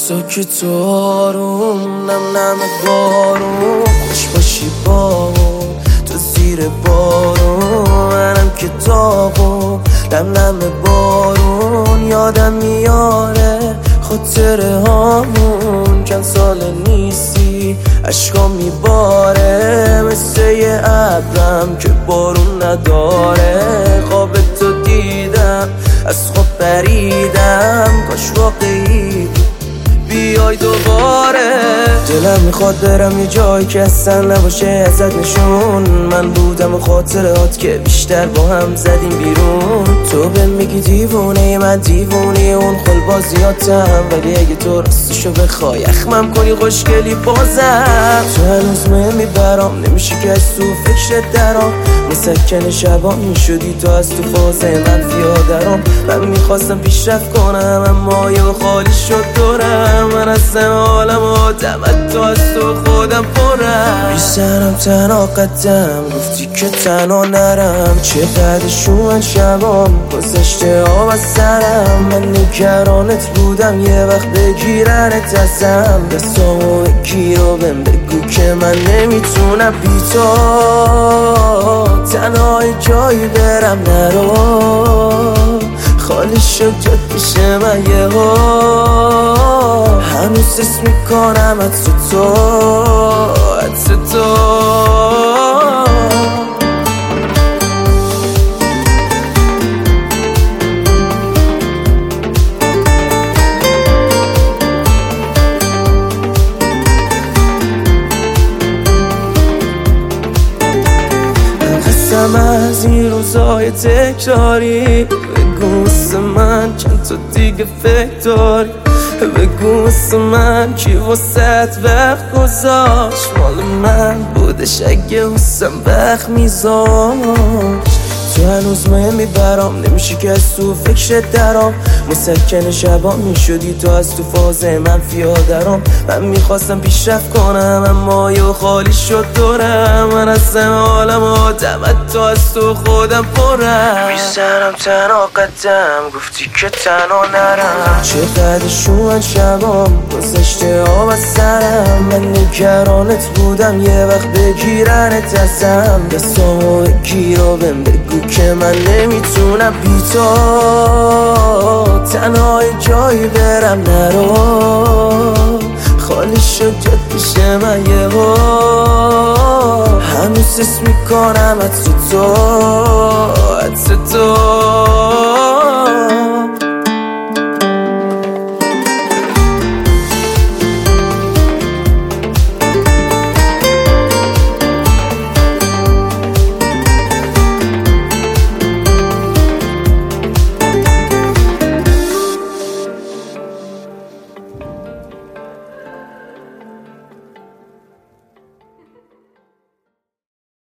ساکت و آروم، نم نم بارون، خوش باشی با تو زیر بارون. منم که داغون، نم نم بارون، یادم میاره خاطره هامون. چند سال نیستی عشقام میباره، مثل یه ابرم که بارون نداره. خواب تو دیدم، از خواب پریدم، کاش واقعی بیای دوباره. دلم میخواد برم یه جایی که اصلا نباشه ازت نشون. من بودم و خاطرات که بیشتر با هم زدیم بیرون. تو بهم میگی دیوونه، من دیوونه اون خلبازیاتم، ولی اگه تو راستشو بخوای اخمم کنی خوشگلی بازم. تو هنوز مهمی برام، نمیشه که از تو فکرت درام. مسکن شبام میشدی تو، از تو فاز منفی درام. من میخواستم پیشرفت کنم اما یه خالی شد دورم. من اصلا حالم آدمت، تو از تو خودم پرم. میزنم تنها قدم، گفتی که تنها نرم. چقدر شومن شبام، گذشته آب از سرم. من نگرانت بودم یه وقت بگیرنت ازم. دستامو بگیر و بهم بگو که من نمیتونم بی تو. تنها جایی برم نرو، خالی شد جد پیش من یه ها. هنوز حس میکنم از تو، از تو. از این روزای تکراری، بگو واسه من چند تا دیگه فکر داری. بگو واسه من کی واسه وقت گذاشت، مال من بودش اگه واسم وقت میذاشت. تو هنوز مهمی برام، نمیشه که از تو فکرت درام. مسکن شبام میشدی تو، از تو فاز منفی درام. من میخواستم پیشرفت کنم اما یه خالی شد دورم. من اصلا حالم آدمت، تو از تو خودم پرم. میزنم تنها قدم، گفتی که تنها نرم. چقدر شومن شبام، گذشته آب از سرم. من نگرانت بودم یه وقت بگیرنت ازم. دستامو بگیر و بهم بگو که من نمیتونم بی تو. تنها جایی برم نرو، خالی شد جد پیش من یه ها. هنوز حس میکنم از تو، از تو.